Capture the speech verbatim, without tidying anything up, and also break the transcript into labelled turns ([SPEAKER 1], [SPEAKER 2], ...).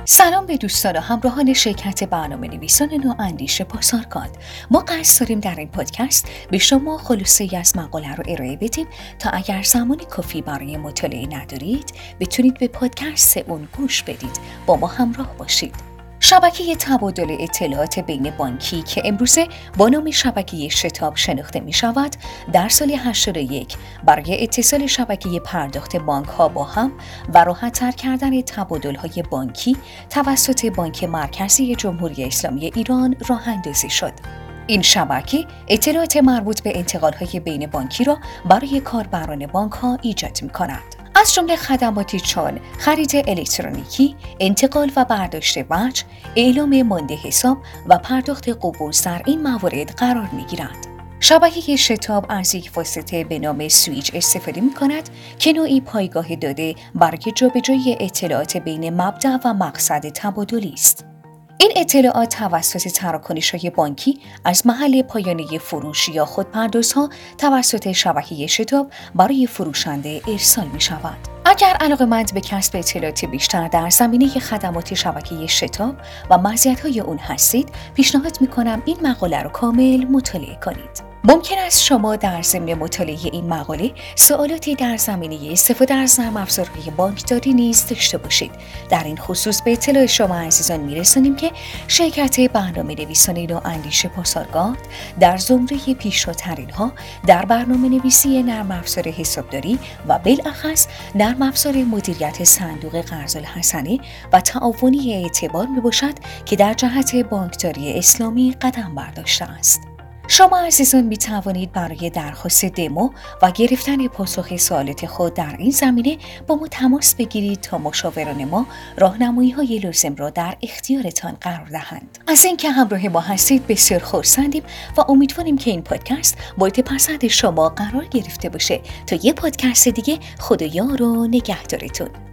[SPEAKER 1] سلام به دوستان و همراهان شرکت برنامه نویسان نواندیش پاسارگاد. ما قصد داریم در این پادکست به شما خلاصه‌ای از مقاله رو ارائه بدیم تا اگر زمان کافی برای مطالعه ندارید بتونید به پادکست اون گوش بدید. با ما همراه باشید. شبکه تبادل اطلاعات بین بانکی که امروزه با نام شبکه شتاب شناخته می شود، در سال هشتاد و یک برای اتصال شبکه پرداخت بانک ها با هم و راحت‌تر کردن تبادل های بانکی توسط بانک مرکزی جمهوری اسلامی ایران راه اندازی شد. این شبکه اطلاعات مربوط به انتقال های بین بانکی را برای کاربران بانک ها ایجاد می کند. از جمله خدماتی چون خرید الکترونیکی، انتقال و برداشت وجه، اعلام مانده حساب و پرداخت قبوز در این موارد قرار می‌گیرد. شبکه شتاب از یک واسطه به نام سویچ استفاده می‌کند که نوعی پایگاه داده برای جابجایی اطلاعات بین مبدأ و مقصد تبادلی است. این اطلاعات توسط تراکنش‌های بانکی از محل پایانه فروش یا خودپردازها توسط شبکه شتاب برای فروشنده ارسال می‌شود. اگر علاقه‌مند به کسب اطلاعات بیشتر در زمینه خدمات شبکه شتاب و مزیت‌های اون هستید، پیشنهاد می‌کنم این مقاله رو کامل مطالعه کنید. ممکن است شما در ضمن مطالعه این مقاله سوالاتی در زمینه استفاده از نرم افزارهای بانکداری نیز داشته باشید. در این خصوص به اطلاع شما عزیزان میرسانیم که شرکت برنامه نویسان نواندیش پاسارگاد در زمره پیشروترین ها در برنامه نویسی نرم افزار حسابداری و بالاخص نرم افزار مدیریت صندوق قرض الحسنه و تعاونی اعتبار میباشد که در جهت بانکداری اسلامی قدم برداشته است. شما عزیزان می توانید برای درخواست دمو و گرفتن پاسخ سوالات خود در این زمینه با ما تماس بگیرید تا مشاوران ما راهنمایی های لازم را در اختیارتان قرار دهند. از اینکه همراه ما هستید بسیار خرسندیم و امیدواریم که این پادکست مورد پسند شما قرار گرفته باشه. تا یه پادکست دیگه، خدایا رو نگهدارتون.